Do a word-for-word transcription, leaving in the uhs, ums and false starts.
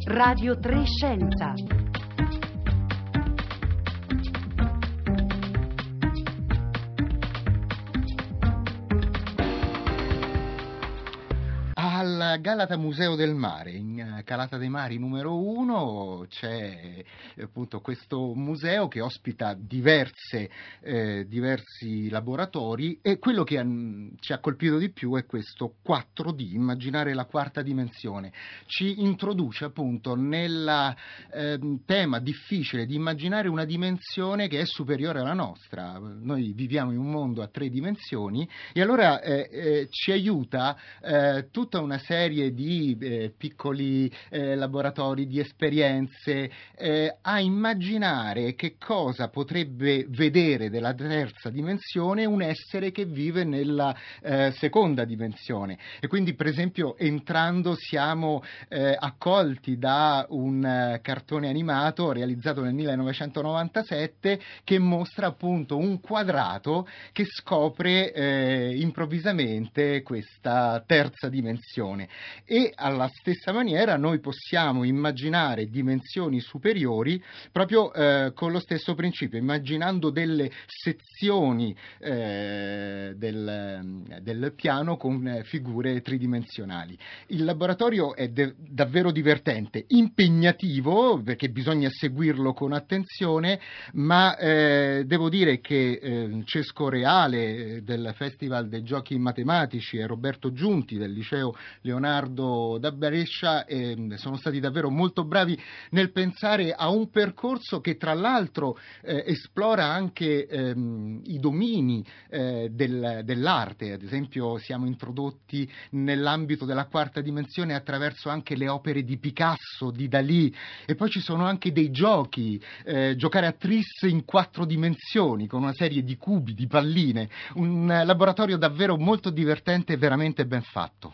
Radio tre Scienza. Al Galata Museo del Mare, in Calata dei Mari numero uno, c'è appunto questo museo che ospita diverse, eh, diversi laboratori, e quello che han, ci ha colpito di più è questo quattro D, immaginare la quarta dimensione. Ci introduce appunto nel eh, tema difficile di immaginare una dimensione che è superiore alla nostra. Noi viviamo in un mondo a tre dimensioni e allora eh, eh, ci aiuta eh, tutta una serie di eh, piccoli eh, laboratori, di esperienze eh, a immaginare che cosa potrebbe vedere della terza dimensione un essere che vive nella eh, seconda dimensione. E quindi, per esempio, entrando siamo eh, accolti da un uh, cartone animato realizzato nel millenovecentonovantasette che mostra appunto un quadrato che scopre eh, improvvisamente questa terza dimensione. E alla stessa maniera noi possiamo immaginare dimensioni superiori proprio eh, con lo stesso principio, immaginando delle sezioni eh, del, del piano con figure tridimensionali. Il laboratorio è de- davvero divertente, impegnativo perché bisogna seguirlo con attenzione, ma eh, devo dire che eh, Cesco Reale del Festival dei Giochi Matematici e Roberto Giunti del Liceo Leonardo da Brescia eh, sono stati davvero molto bravi nel pensare a un percorso che tra l'altro eh, esplora anche ehm, i domini eh, del, dell'arte. Ad esempio siamo introdotti nell'ambito della quarta dimensione attraverso anche le opere di Picasso, di Dalì, e poi ci sono anche dei giochi, eh, giocare a tris in quattro dimensioni con una serie di cubi, di palline, un laboratorio davvero molto divertente e veramente ben fatto.